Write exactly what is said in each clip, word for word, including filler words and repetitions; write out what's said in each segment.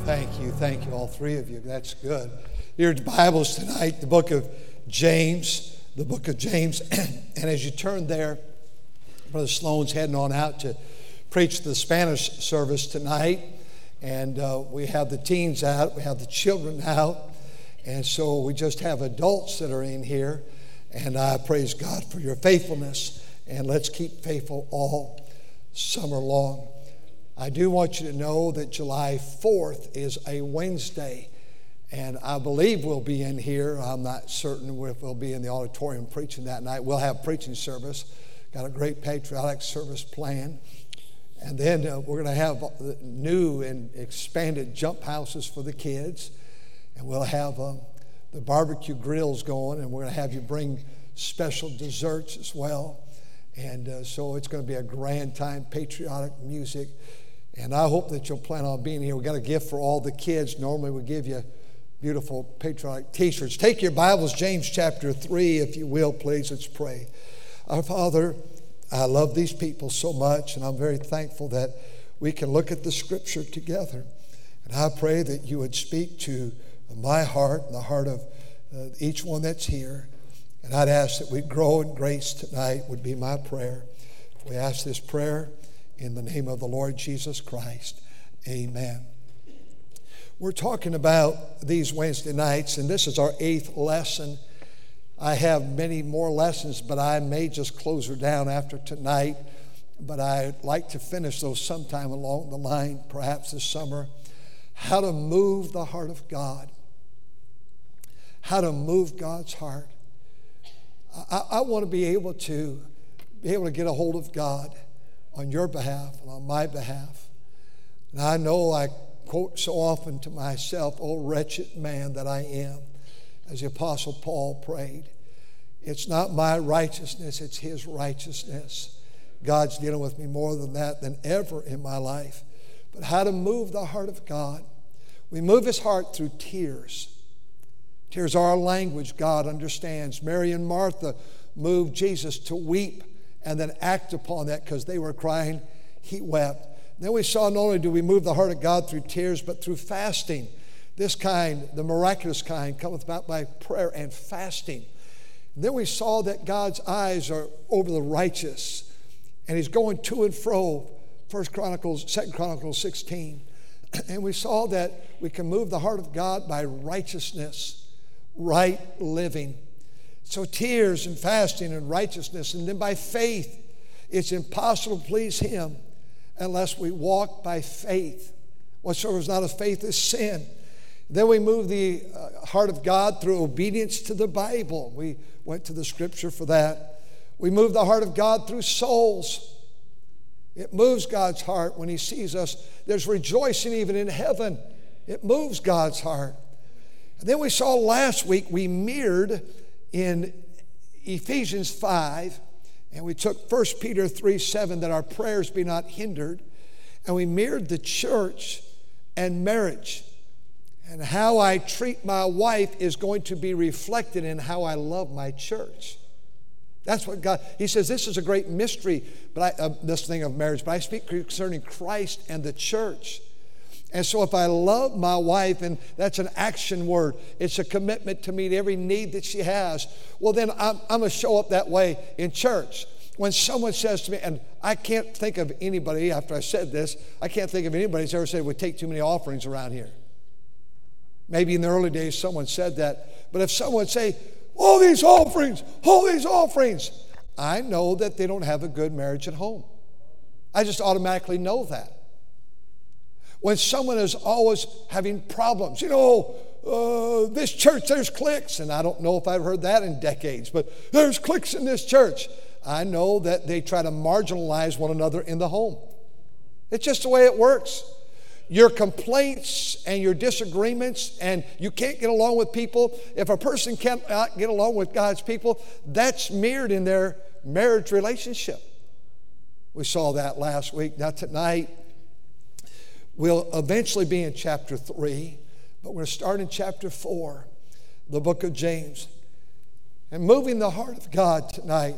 Thank you. Thank you, all three of you. That's good. Your Bibles tonight, the book of James, the book of James. And as you turn there, Brother Sloan's heading on out to preach the Spanish service tonight. And uh, we have the teens out. We have the children out. And so we just have adults that are in here. And I praise God for your faithfulness. And let's keep faithful all summer long. I do want you to know that July fourth is a Wednesday, and I believe we'll be in here. I'm not certain if we'll be in the auditorium preaching that night. We'll have preaching service. Got a great patriotic service planned. And then uh, we're going to have new and expanded jump houses for the kids, and we'll have uh, the barbecue grills going, and we're going to have you bring special desserts as well. And uh, so it's going to be a grand time, patriotic music. And I hope that you'll plan on being here. We've got a gift for all the kids. Normally we give you beautiful patriotic t-shirts. Take your Bibles, James chapter three, if you will, please. Let's pray. Our Father, I love these people so much, and I'm very thankful that we can look at the Scripture together. And I pray that you would speak to my heart and the heart of uh, each one that's here. And I'd ask that we grow in grace tonight would be my prayer. We ask this prayer in the name of the Lord Jesus Christ. Amen. We're talking about these Wednesday nights, and this is our eighth lesson. I have many more lessons, but I may just close her down after tonight. But I'd like to finish those sometime along the line, perhaps this summer. How to move the heart of God. How to move God's heart. I, I want to be able to be able to get a hold of God on your behalf and on my behalf. And I know I quote so often to myself, "Oh, wretched man that I am," as the Apostle Paul prayed. It's not my righteousness, it's his righteousness. God's dealing with me more than that than ever in my life. But how to move the heart of God. We move his heart through tears. Tears are our language God understands. Mary and Martha moved Jesus to weep and then act upon that because they were crying. He wept. Then we saw not only do we move the heart of God through tears, but through fasting. This kind, the miraculous kind, cometh about by prayer and fasting. And then we saw that God's eyes are over the righteous, and he's going to and fro. First Chronicles, Second Chronicles sixteen. And we saw that we can move the heart of God by righteousness, right living. So tears and fasting and righteousness, and then by faith. It's impossible to please him unless we walk by faith. Whatsoever is not of faith is sin. Then we move the uh, heart of God through obedience to the Bible. We went to the Scripture for that. We move the heart of God through souls. It moves God's heart when he sees us. There's rejoicing even in heaven. It moves God's heart. And then we saw last week, we mirrored in Ephesians five, and we took First Peter three seven, that our prayers be not hindered. And we mirrored the church and marriage. And how I treat my wife is going to be reflected in how I love my church. That's what God, he says, this is a great mystery, but I, uh, this thing of marriage, but I speak concerning Christ and the church. And so if I love my wife, and that's an action word, it's a commitment to meet every need that she has, well then I'm, I'm going to show up that way in church. When someone says to me, and I can't think of anybody, after I said this, I can't think of anybody who's ever said we take too many offerings around here. Maybe in the early days someone said that. But if someone say, all these offerings, all these offerings, I know that they don't have a good marriage at home. I just automatically know that. When someone is always having problems, you know, uh, this church, there's cliques, and I don't know if I've heard that in decades, but there's cliques in this church. I know that they try to marginalize one another in the home. It's just the way it works. Your complaints and your disagreements, and you can't get along with people. If a person can't get along with God's people, that's mirrored in their marriage relationship. We saw that last week. Now tonight, we'll eventually be in chapter three, but we're going to start in chapter four, the book of James. And moving the heart of God tonight.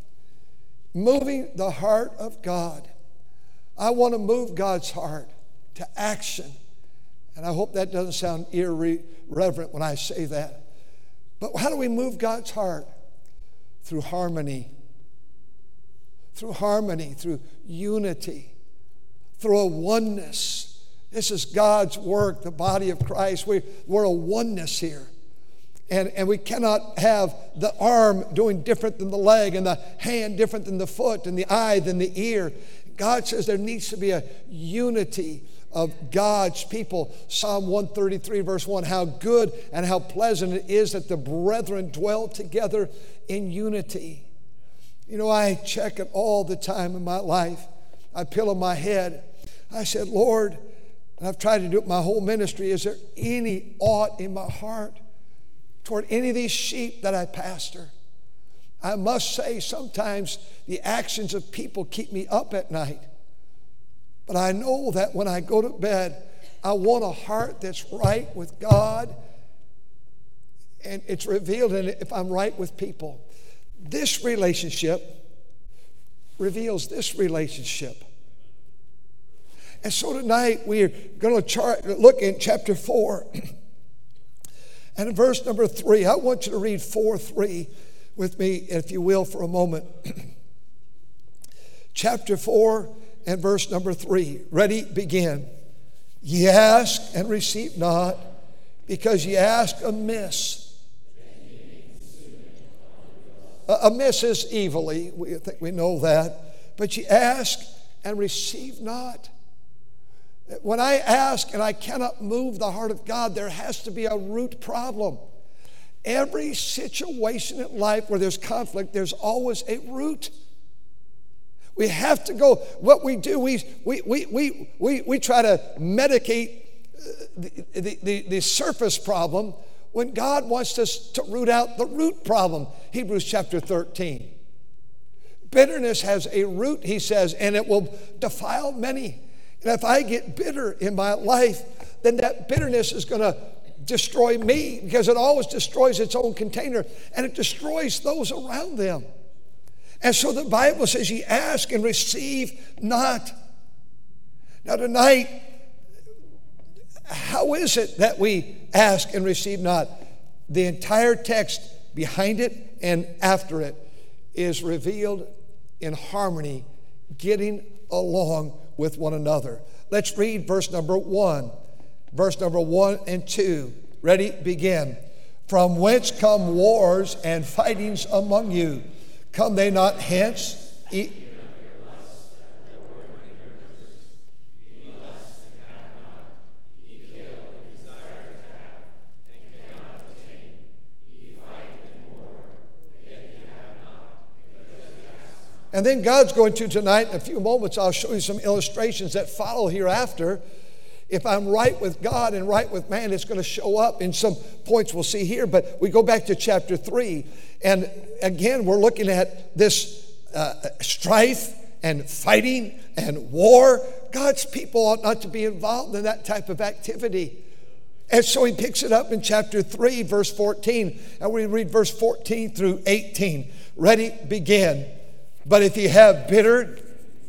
Moving the heart of God. I want to move God's heart to action And I hope that doesn't sound irreverent when I say that. But how do we move God's heart? Through harmony. Through harmony, through unity, through a oneness. This is God's work, the body of Christ. We, we're a oneness here. And, and we cannot have the arm doing different than the leg, and the hand different than the foot, and the eye than the ear. God says there needs to be a unity of God's people. Psalm one thirty-three, verse one, how good and how pleasant it is that the brethren dwell together in unity. You know, I check it all the time in my life. I pillow my head. I said, Lord, and I've tried to do it my whole ministry, is there any aught in my heart toward any of these sheep that I pastor? I must say, sometimes the actions of people keep me up at night. But I know that when I go to bed, I want a heart that's right with God. And it's revealed in it if I'm right with people. This relationship reveals this relationship. And so tonight we're going to chart, look in chapter four. And in verse number three, I want you to read four three with me, if you will, for a moment. Chapter four and verse number three. Ready? Begin. Ye ask and receive not, because ye ask amiss. Uh, amiss is evilly. We think we know that. But ye ask and receive not. When I ask and I cannot move the heart of God, there has to be a root problem. Every situation in life where there's conflict, there's always a root. We have to go, what we do, we, we, we, we, we, we try to medicate the, the, the, the surface problem when God wants us to root out the root problem. Hebrews chapter thirteen. Bitterness has a root, he says, and it will defile many. And if I get bitter in my life, then that bitterness is going to destroy me, because it always destroys its own container, and it destroys those around them. And so the Bible says, ye ask and receive not. Now tonight, how is it that we ask and receive not? The entire text behind it and after it is revealed in harmony, getting along with one another. Let's read verse number one. Verse number one and two. Ready? Begin. From whence come wars and fightings among you? Come they not hence? E- And then God's going to tonight, in a few moments, I'll show you some illustrations that follow hereafter. If I'm right with God and right with man, it's going to show up in some points we'll see here. But we go back to chapter three. And again, we're looking at this uh, strife and fighting and war. God's people ought not to be involved in that type of activity. And so he picks it up in chapter three, verse fourteen. And we read verse fourteen through eighteen. Ready? Begin. But if ye have bitter...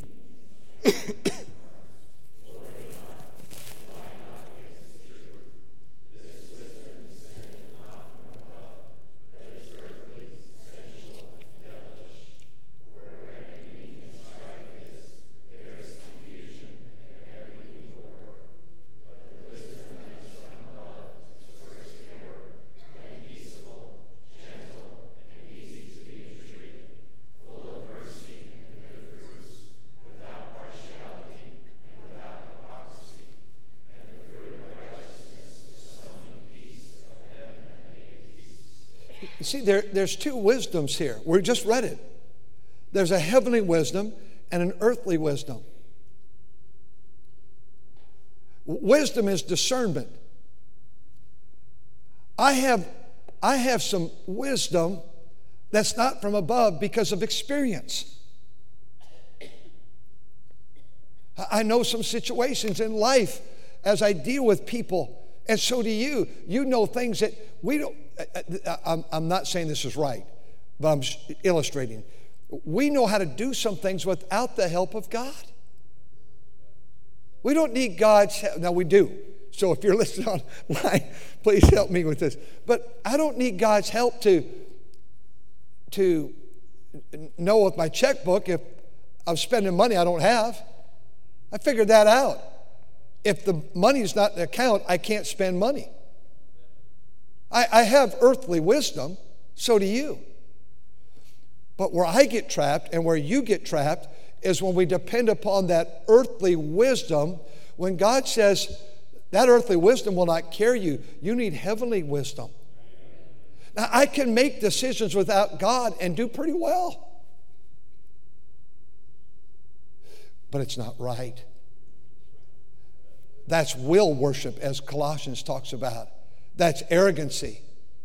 You see, there, there's two wisdoms here. We just read it. There's a heavenly wisdom and an earthly wisdom. Wisdom is discernment. I have, I have some wisdom that's not from above because of experience. I know some situations in life as I deal with people, and so do you. You know things that we don't. I'm, I'm not saying this is right, but I'm illustrating. We know how to do some things without the help of God. We don't need God's help. Now we do. So if you're listening online, please help me with this. But I don't need God's help to, to know with my checkbook if I'm spending money I don't have. I figured that out. If the money is not in the account, I can't spend money. I, I have earthly wisdom, so do you. But where I get trapped and where you get trapped is when we depend upon that earthly wisdom. When God says that earthly wisdom will not carry you, you need heavenly wisdom. Now, I can make decisions without God and do pretty well. But it's not right. That's will worship, as Colossians talks about. That's arrogancy.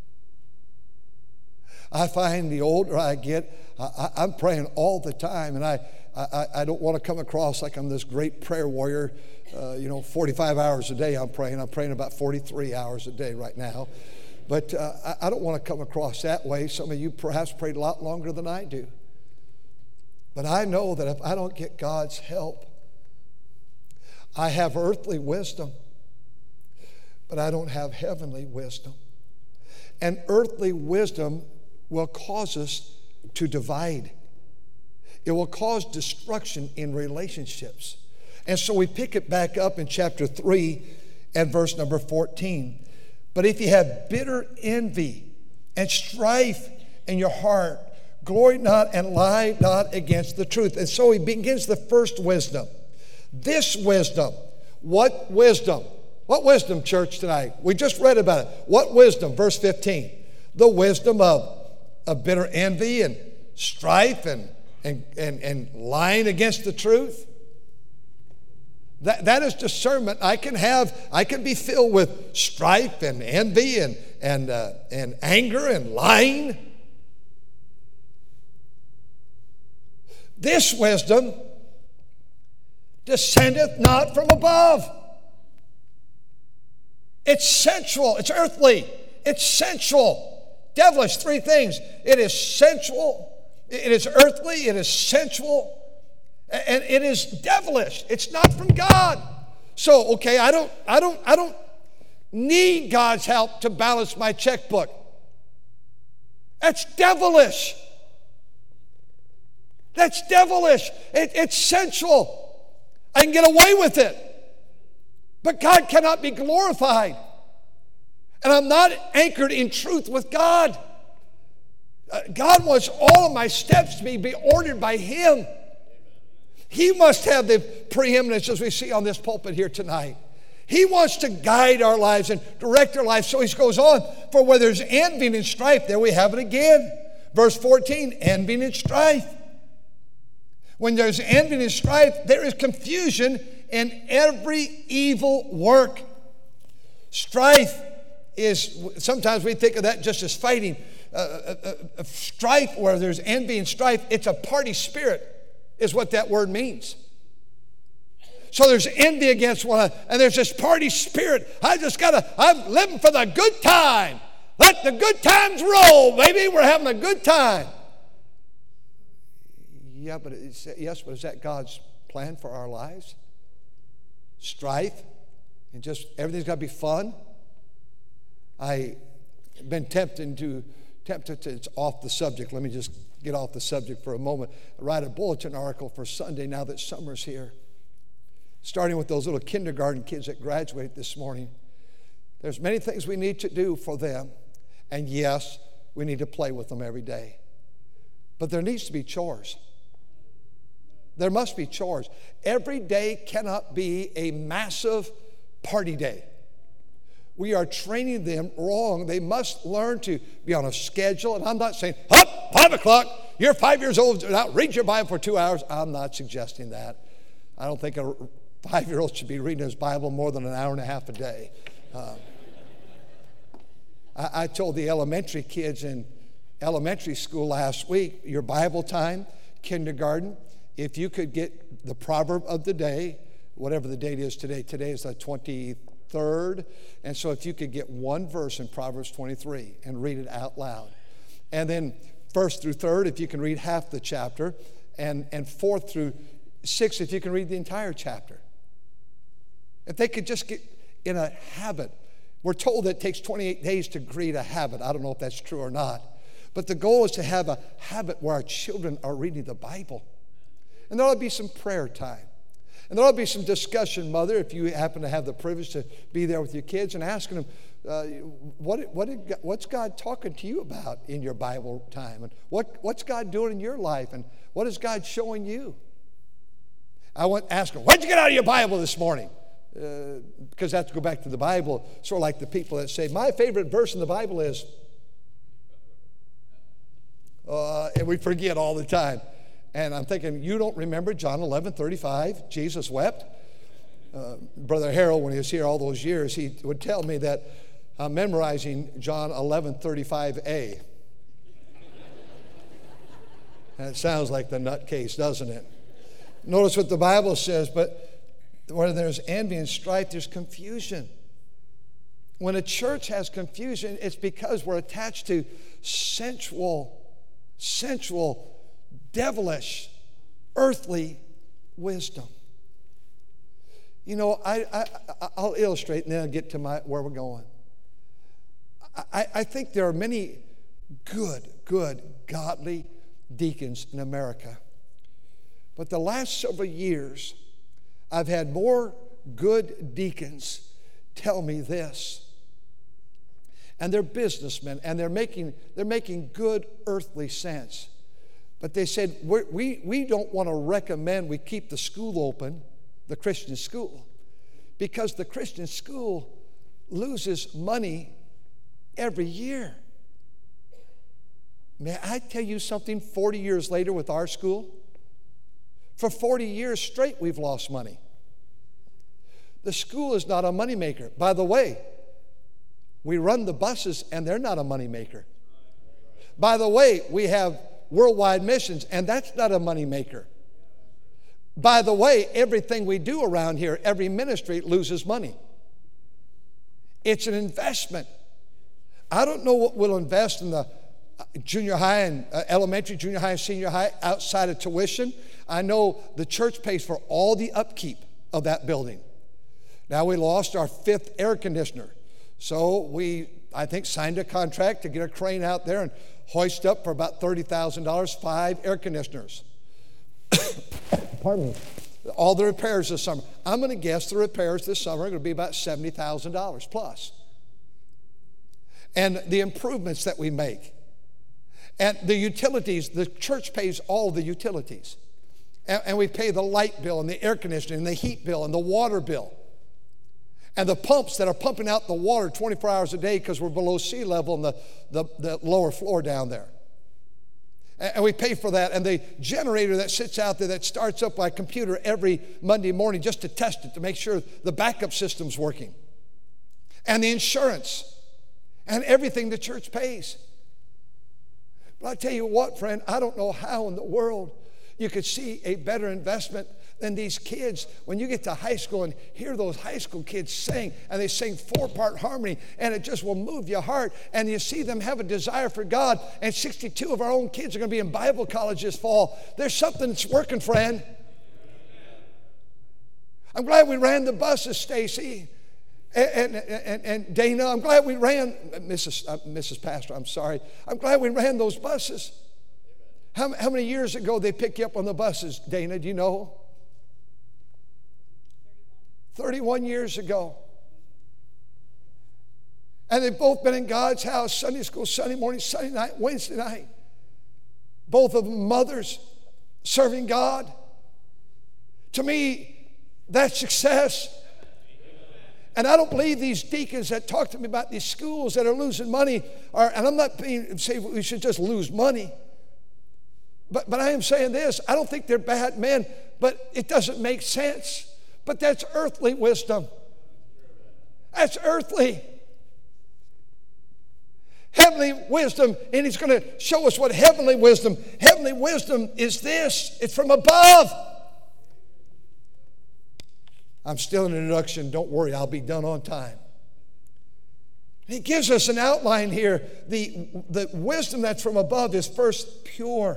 I find the older I get, I, I'm praying all the time, and I, I, I don't want to come across like I'm this great prayer warrior. Uh, you know, forty-five hours a day I'm praying. I'm praying about forty-three hours a day right now. But uh, I, I don't want to come across that way. Some of you perhaps prayed a lot longer than I do. But I know that if I don't get God's help, I have earthly wisdom, but I don't have heavenly wisdom. And earthly wisdom will cause us to divide. It will cause destruction in relationships. And so we pick it back up in chapter three and verse number fourteen. But if you have bitter envy and strife in your heart, glory not and lie not against the truth. And so he begins the first wisdom. This wisdom. What wisdom? What wisdom, church, tonight? We just read about it. What wisdom? Verse fifteen. The wisdom of, of bitter envy and strife and, and, and, and lying against the truth. That, that is discernment. I can have, I can be filled with strife and envy and, and, uh, and anger and lying. This wisdom descendeth not from above. It's sensual. It's earthly. It's sensual. Devilish, three things. It is sensual. It is earthly. It is sensual. And it is devilish. It's not from God. So, okay, I don't, I don't, I don't need God's help to balance my checkbook. That's devilish. That's devilish. It, it's sensual. I can get away with it. But God cannot be glorified. And I'm not anchored in truth with God. Uh, God wants all of my steps to be, be ordered by Him. He must have the preeminence, as we see on this pulpit here tonight. He wants to guide our lives and direct our lives. So he goes on, for where there's envy and strife, there we have it again. Verse fourteen, envy and strife. When there's envy and strife, there is confusion in every evil work. Strife is, sometimes we think of that just as fighting. Uh, uh, uh, strife, where there's envy and strife, it's a party spirit, is what that word means. So there's envy against one another, and there's this party spirit. I just gotta, I'm living for the good time. Let the good times roll, baby. We're having a good time. Yeah, but it's, yes, but is that God's plan for our lives? Strife and just everything's got to be fun. I've been tempted to, tempted to, it's off the subject. Let me just get off the subject for a moment. I write a bulletin article for Sunday now that summer's here. Starting with those little kindergarten kids that graduated this morning. There's many things we need to do for them. And yes, we need to play with them every day. But there needs to be chores. There must be chores. Every day cannot be a massive party day. We are training them wrong. They must learn to be on a schedule. And I'm not saying, up, five o'clock, you're five years old, now read your Bible for two hours. I'm not suggesting that. I don't think a five-year-old should be reading his Bible more than an hour and a half a day. Uh, I, I told the elementary kids in elementary school last week, your Bible time, kindergarten, if you could get the proverb of the day, whatever the date is today, today is the twenty-third, and so if you could get one verse in Proverbs twenty-three and read it out loud. And then first through third, if you can read half the chapter, and, and fourth through sixth, if you can read the entire chapter. If they could just get, in a habit. We're told that it takes twenty-eight days to create a habit. I don't know if that's true or not. But the goal is to have a habit where our children are reading the Bible. And there ought to be some prayer time. And there ought to be some discussion, Mother, if you happen to have the privilege to be there with your kids, and asking them, uh, what, what did, what's God talking to you about in your Bible time? And what, what's God doing in your life? And what is God showing you? I went ask them, what'd you get out of your Bible this morning? Uh, because I have to go back to the Bible, sort of like the people that say, my favorite verse in the Bible is, uh, and we forget all the time. And I'm thinking, you don't remember John eleven thirty-five, Jesus wept? Uh, Brother Harold, when he was here all those years, he would tell me that I'm memorizing John eleven thirty-five A. And it sounds like the nutcase, doesn't it? Notice what the Bible says, but where there's envy and strife, there's confusion. When a church has confusion, it's because we're attached to sensual, sensual, devilish, earthly wisdom. You know, I, I, I'll illustrate and then I'll get to my, where we're going. I, I think there are many good, good, godly deacons in America. But the last several years, I've had more good deacons tell me this. And they're businessmen, and they're making, they're making good earthly sense. But they said, We're, we, we don't want to recommend we keep the school open, the Christian school, because the Christian school loses money every year. May I tell you something, forty years later with our school? For forty years straight, we've lost money. The school is not a moneymaker. By the way, we run the buses, and they're not a moneymaker. By the way, we have worldwide missions, and that's not a moneymaker. By the way, everything we do around here, every ministry loses money. It's an investment. I don't know what we'll invest in the junior high and uh, elementary, junior high, and senior high outside of tuition. I know the church pays for all the upkeep of that building. Now we lost our fifth air conditioner. So we, I think, signed a contract to get a crane out there and hoist up for about thirty thousand dollars, five air conditioners. Pardon me. All the repairs this summer. I'm going to guess the repairs this summer are going to be about seventy thousand dollars plus. And the improvements that we make. And the utilities, the church pays all the utilities. And, and we pay the light bill and the air conditioning and the heat bill and the water bill. And the pumps that are pumping out the water twenty-four hours a day because we're below sea level in the, the, the lower floor down there. And, and we pay for that. And the generator that sits out there that starts up by computer every Monday morning just to test it, to make sure the backup system's working. And the insurance. And everything the church pays. But I tell you what, friend, I don't know how in the world you could see a better investment than these kids. When you get to high school and hear those high school kids sing, and they sing four-part harmony, and it just will move your heart, and you see them have a desire for God, and sixty-two of our own kids are going to be in Bible college this fall. There's something that's working, friend. I'm glad we ran the buses, Stacy. And, and, and, and Dana, I'm glad we ran, Missus Uh, Missus Pastor, I'm sorry. I'm glad we ran those buses. How, how many years ago they picked you up on the buses, Dana, do you know? thirty-one years ago. And they've both been in God's house, Sunday school, Sunday morning, Sunday night, Wednesday night. Both of them mothers serving God. To me, that's success. And I don't believe these deacons that talk to me about these schools that are losing money are, and I'm not being, saying we should just lose money. But, but I am saying this, I don't think they're bad men, but it doesn't make sense. But that's earthly wisdom. That's earthly. Heavenly wisdom, and he's going to show us what heavenly wisdom, heavenly wisdom is this, it's from above. I'm still in introduction. Don't worry, I'll be done on time. He gives us an outline here. The, the wisdom that's from above is first pure.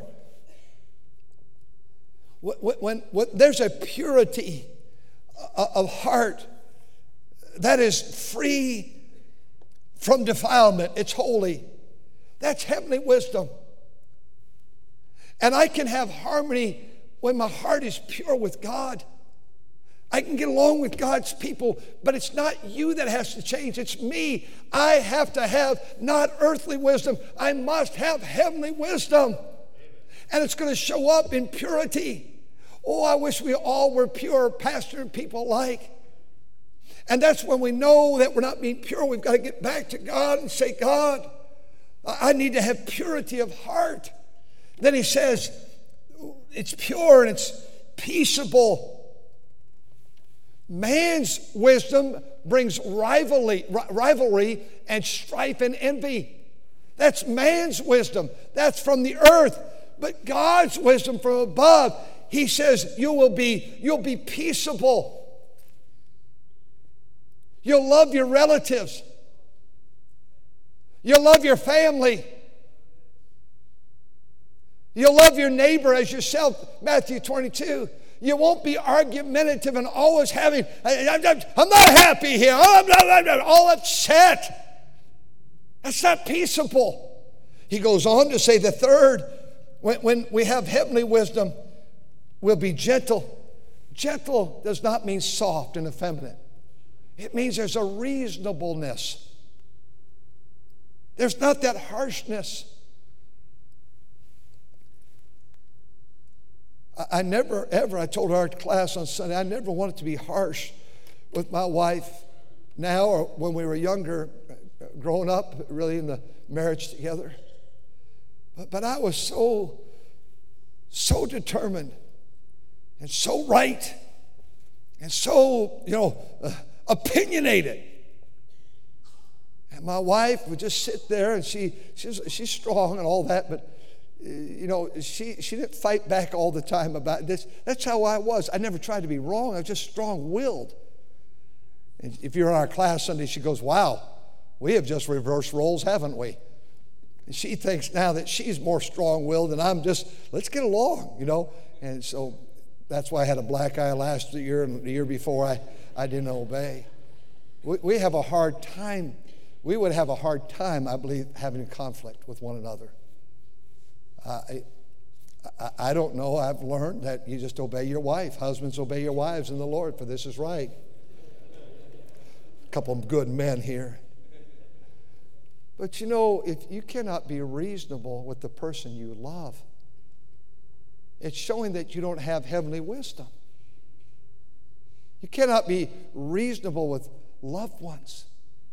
When, when, when there's a purity of heart, that is free from defilement. It's holy. That's heavenly wisdom. And I can have harmony when my heart is pure with God. I can get along with God's people, but it's not you that has to change. It's me. I have to have not earthly wisdom. I must have heavenly wisdom. And it's going to show up in purity. Oh, I wish we all were pure, pastor and people alike. And that's when we know that we're not being pure. We've got to get back to God and say, God, I need to have purity of heart. Then he says, it's pure and it's peaceable. Man's wisdom brings rivalry, rivalry and strife and envy. That's man's wisdom. That's from the earth. But God's wisdom from above, he says, you will be, you'll be peaceable. You'll love your relatives. You'll love your family. You'll love your neighbor as yourself, Matthew twenty-two. You won't be argumentative and always having, I'm not happy here, I'm not, I'm not, all upset. That's not peaceable. He goes on to say the third, when, when we have heavenly wisdom, we'll be gentle. Gentle does not mean soft and effeminate. It means there's a reasonableness. There's not that harshness. I never, ever, I told our class on Sunday, I never wanted to be harsh with my wife now or when we were younger, growing up, really in the marriage together. But, but I was so, so determined and so right and so, you know, uh, opinionated. And my wife would just sit there and she, she's, she's strong and all that, but you know, she, she didn't fight back all the time about this. That's how I was. I never tried to be wrong. I was just strong-willed. And if you're in our class Sunday, she goes, wow, we have just reversed roles, haven't we? And she thinks now that she's more strong-willed and I'm just, let's get along, you know. And so that's why I had a black eye last year and the year before I, I didn't obey. We, we have a hard time. We would have a hard time, I believe, having a conflict with one another. I, I, I don't know. I've learned that you just obey your wife. Husbands, obey your wives in the Lord, for this is right. A couple of good men here. But you know, if you cannot be reasonable with the person you love, it's showing that you don't have heavenly wisdom. You cannot be reasonable with loved ones.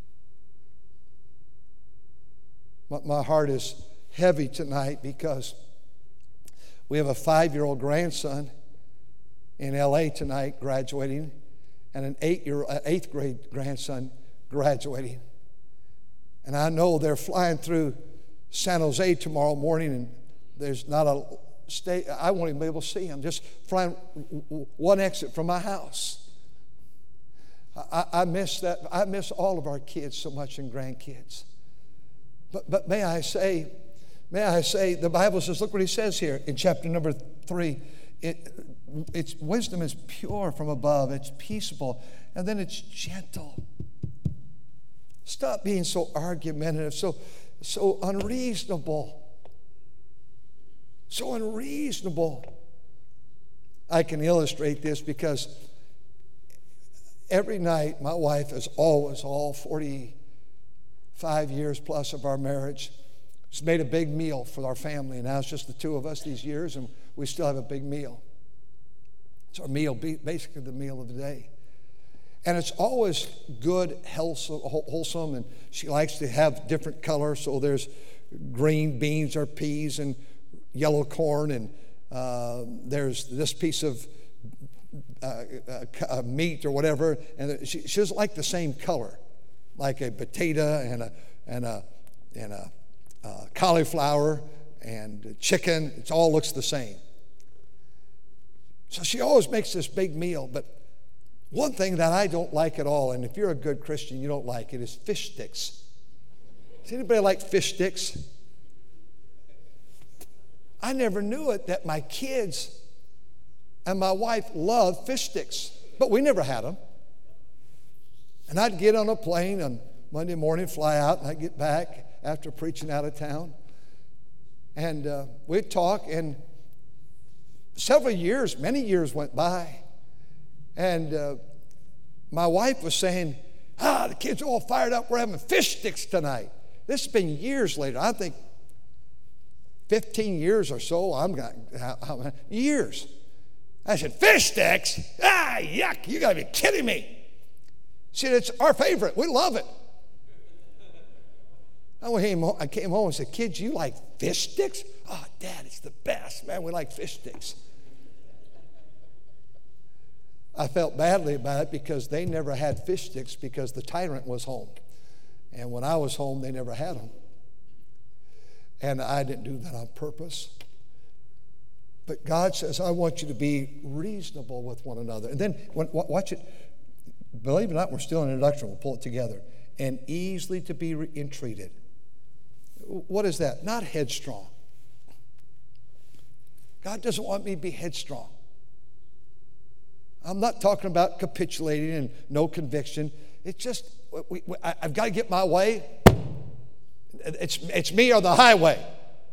My, my heart is heavy tonight because we have a five-year-old grandson in L A tonight graduating and an eight-year, eighth grade grandson graduating. And I know they're flying through San Jose tomorrow morning and there's not a state, I won't even be able to see them, just flying one exit from my house. I, I miss that. I miss all of our kids so much and grandkids. But, but may I say, May I say, the Bible says, look what he says here in chapter number three. It, it's wisdom is pure from above. It's peaceable. And then it's gentle. Stop being so argumentative, so, so unreasonable. So unreasonable. I can illustrate this because every night my wife is always, all forty-five years plus of our marriage, has made a big meal for our family. And now it's just the two of us these years, and we still have a big meal. It's our meal, basically the meal of the day. And it's always good, wholesome, and she likes to have different colors. So there's green beans or peas and yellow corn, and uh, there's this piece of uh, uh, meat or whatever. And she, she doesn't like the same color, like a potato and a and a and a Uh, cauliflower and chicken. It all looks the same. So she always makes this big meal. But one thing that I don't like at all, and if you're a good Christian, you don't like it, is fish sticks. Does anybody like fish sticks? I never knew it that my kids and my wife love fish sticks, but we never had them. And I'd get on a plane on Monday morning, fly out, and I'd get back after preaching out of town. And uh, we'd talk, and several years, many years went by. And uh, my wife was saying, ah, the kids are all fired up. We're having fish sticks tonight. This has been years later. I think fifteen years or so. I'm got years. I said, fish sticks? Ah, yuck. You got to be kidding me. She said, it's our favorite. We love it. I came home, I came home and said, kids, you like fish sticks? Oh, Dad, it's the best. Man, we like fish sticks. I felt badly about it because they never had fish sticks because the tyrant was home. And when I was home, they never had them. And I didn't do that on purpose. But God says, I want you to be reasonable with one another. And then, when, watch it. Believe it or not, we're still in introduction. We'll pull it together. And easily to be re- entreated. What is that? Not headstrong. God doesn't want me to be headstrong. I'm not talking about capitulating and no conviction. It's just, we, we, I, I've got to get my way. It's, it's me or the highway.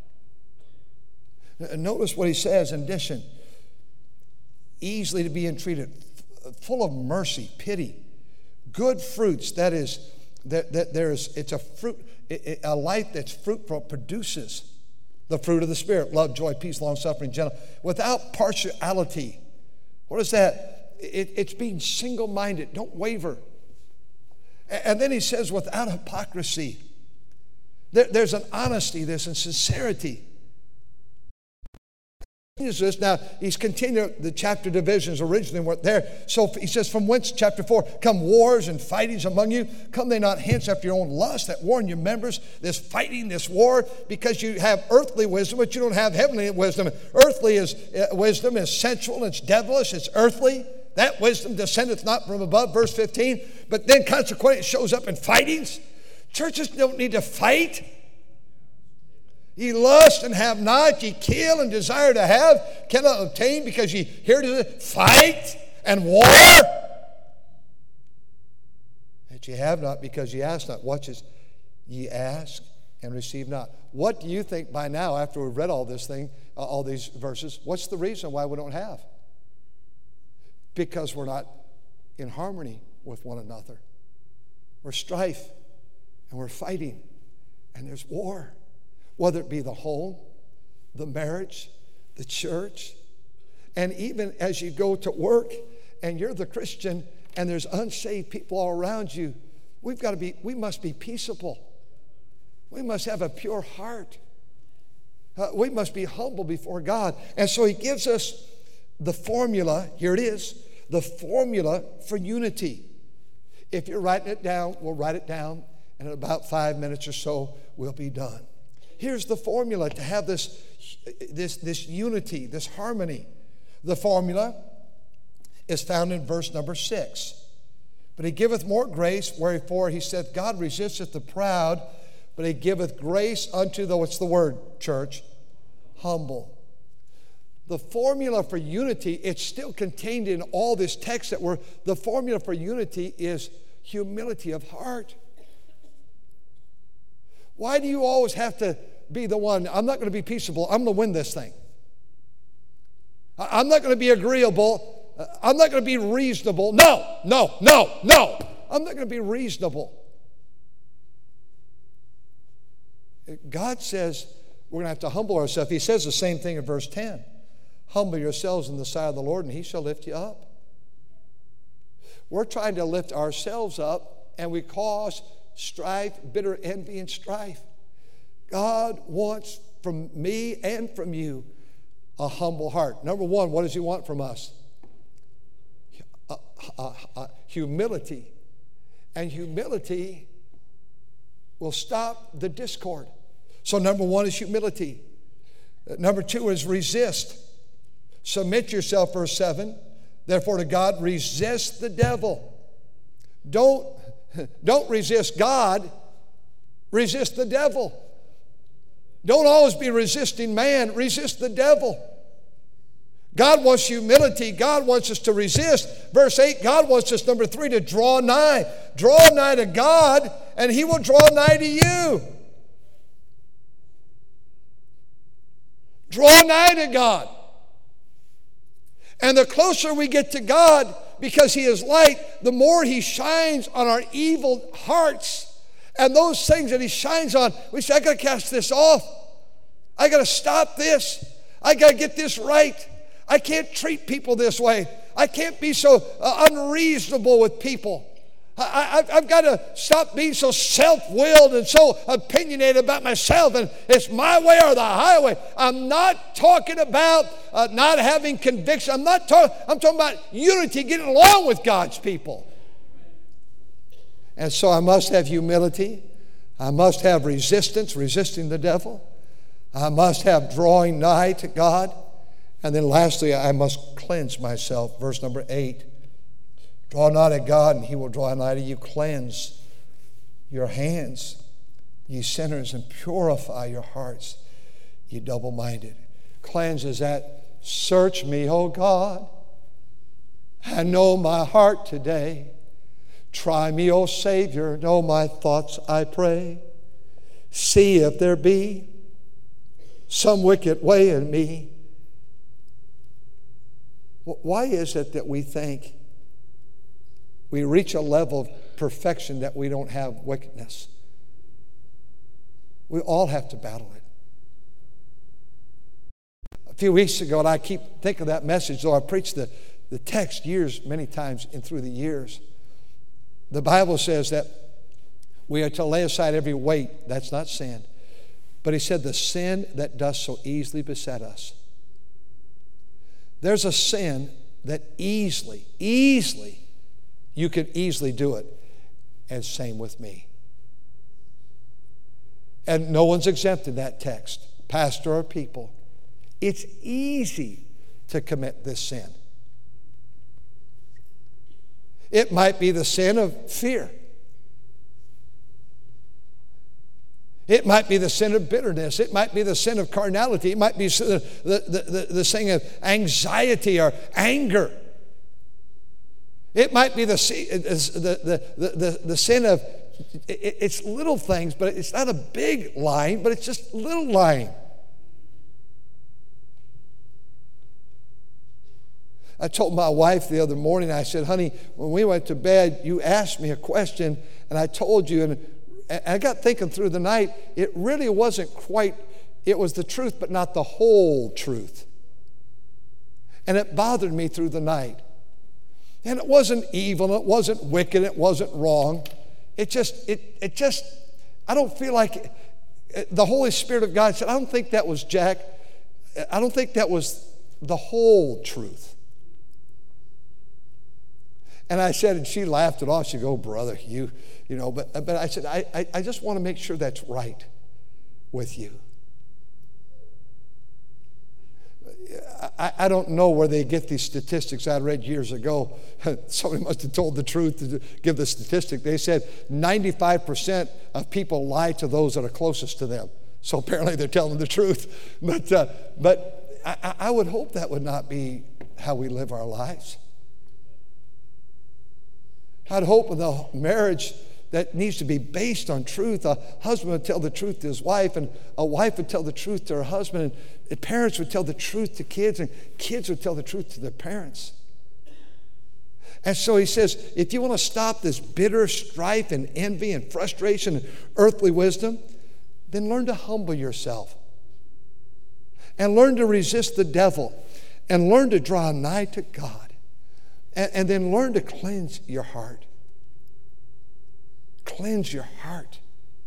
Notice what he says in addition. Easily to be entreated, full of mercy, pity, good fruits. That is, that, that there's, it's a fruit, a life that's fruitful produces the fruit of the Spirit: love, joy, peace, long suffering, gentle, without partiality. What is that? It, it's being single-minded. Don't waver. And then he says, without hypocrisy. There, there's an honesty, there's a sincerity. Now, he's continuing, the chapter divisions originally weren't there. So he says, from whence, chapter four, come wars and fightings among you? Come they not hence after your own lust that warn your members? This fighting, this war, because you have earthly wisdom, but you don't have heavenly wisdom. Earthly is uh, wisdom is sensual, it's devilish, it's earthly. That wisdom descendeth not from above, verse fifteen. But then consequently it shows up in fightings. Churches don't need to fight. Ye lust and have not, ye kill and desire to have, cannot obtain, because ye hear to fight and war. That ye have not, because ye ask not. Watch this. Ye ask and receive not. What do you think by now, after we've read all this thing, uh, all these verses, what's the reason why we don't have? Because we're not in harmony with one another. We're strife and we're fighting and there's war. Whether it be the home, the marriage, the church, and even as you go to work and you're the Christian and there's unsaved people all around you, we've got to be, we must be peaceable. We must have a pure heart. Uh, we must be humble before God. And so he gives us the formula, here it is, the formula for unity. If you're writing it down, we'll write it down, and in about five minutes or so, we'll be done. Here's the formula to have this, this, this unity, this harmony. The formula is found in verse number six. But he giveth more grace, wherefore he said, God resisteth the proud, but he giveth grace unto the, what's the word, church? Humble. The formula for unity, it's still contained in all this text that we're, the formula for unity is humility of heart. Why do you always have to be the one? I'm not going to be peaceable. I'm going to win this thing. I'm not going to be agreeable. I'm not going to be reasonable. No, no, no, no. I'm not going to be reasonable. God says we're going to have to humble ourselves. He says the same thing in verse ten. Humble yourselves in the sight of the Lord, and he shall lift you up. We're trying to lift ourselves up, and we cause strife, bitter envy, and strife. God wants from me and from you a humble heart. Number one, what does he want from us? Uh, uh, uh, humility. And humility will stop the discord. So number one is humility. Number two is resist. Submit yourself, verse seven. Therefore to God, resist the devil. Don't, don't resist God. Resist the devil. Don't always be resisting man. Resist the devil. God wants humility. God wants us to resist. Verse eight, God wants us, number three, to draw nigh. Draw nigh to God, and He will draw nigh to you. Draw nigh to God. And the closer we get to God, because He is light, the more He shines on our evil hearts. And those things that He shines on, we say, I got to cast this off. I got to stop this. I got to get this right. I can't treat people this way. I can't be so uh, unreasonable with people. I, I, I've got to stop being so self-willed and so opinionated about myself, and it's my way or the highway. I'm not talking about uh, not having conviction. I'm not talking, I'm talking about unity, getting along with God's people. And so I must have humility. I must have resistance, resisting the devil. I must have drawing nigh to God. And then lastly, I must cleanse myself. Verse number eight. Draw nigh to God, and He will draw nigh to you. Cleanse your hands, ye sinners, and purify your hearts, ye double-minded. Cleanse is that, search me, O God, and know my heart today. Try me, O Savior, know my thoughts, I pray. See if there be some wicked way in me. Why is it that we think we reach a level of perfection that we don't have wickedness? We all have to battle it. A few weeks ago, and I keep thinking of that message, though I preached the, the text years, many times and through the years. The Bible says that we are to lay aside every weight. That's not sin. But He said the sin that does so easily beset us. There's a sin that easily, easily, you can easily do it. And same with me. And no one's exempt in that text, pastor or people. It's easy to commit this sin. It might be the sin of fear. It might be the sin of bitterness. It might be the sin of carnality. It might be the, the, the, the sin of anxiety or anger. It might be the, the, the, the, the sin of, it's little things, but it's not a big lying, but it's just little lying. I told my wife the other morning, I said, honey, when we went to bed, you asked me a question, and I told you, and I got thinking through the night, it really wasn't quite, it was the truth, but not the whole truth. And it bothered me through the night. And it wasn't evil, it wasn't wicked, it wasn't wrong. It just, it, it just, I don't feel like, it, the Holy Spirit of God said, I don't think that was Jack, I don't think that was the whole truth. And I said, and she laughed it off. She go, oh, brother, you, you know, but but I said, I, I, I just want to make sure that's right with you. I, I don't know where they get these statistics I read years ago. Somebody must have told the truth to give the statistic. They said ninety-five percent of people lie to those that are closest to them. So apparently they're telling the truth. But, uh, but I, I would hope that would not be how we live our lives. I'd hope in the marriage that needs to be based on truth, a husband would tell the truth to his wife, and a wife would tell the truth to her husband, and parents would tell the truth to kids, and kids would tell the truth to their parents. And so he says, if you want to stop this bitter strife and envy and frustration and earthly wisdom, then learn to humble yourself. And learn to resist the devil. And learn to draw nigh to God. And, and then learn to cleanse your heart. Cleanse your heart.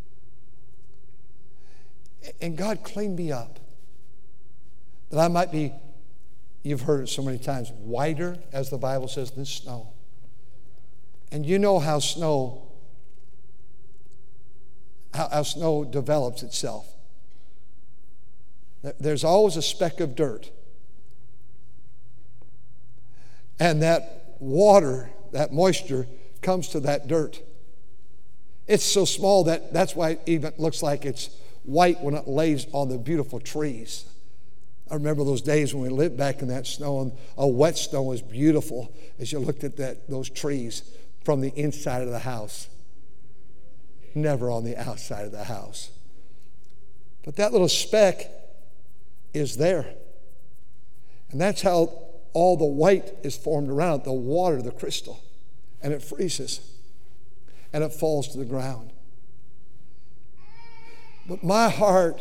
And God, clean me up. That I might be, you've heard it so many times, whiter, as the Bible says, than snow. And you know how snow, how, how snow develops itself. There's always a speck of dirt. And that water, that moisture, comes to that dirt. It's so small that that's why it even looks like it's white when it lays on the beautiful trees. I remember those days when we lived back in that snow, and a wet snow was beautiful as you looked at that those trees from the inside of the house, never on the outside of the house. But that little speck is there. And that's how all the white is formed around it, the water, the crystal. And it freezes. And it falls to the ground. But my heart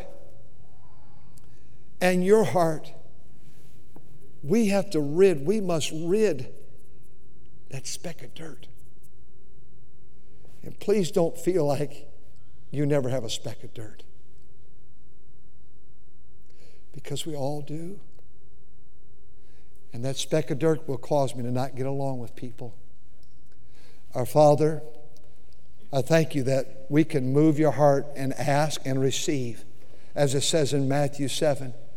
and your heart, we have to rid, we must rid that speck of dirt. And please don't feel like you never have a speck of dirt. Because we all do. And that speck of dirt will cause me to not get along with people. Our Father, I thank you that we can move your heart and ask and receive, as it says in Matthew seven.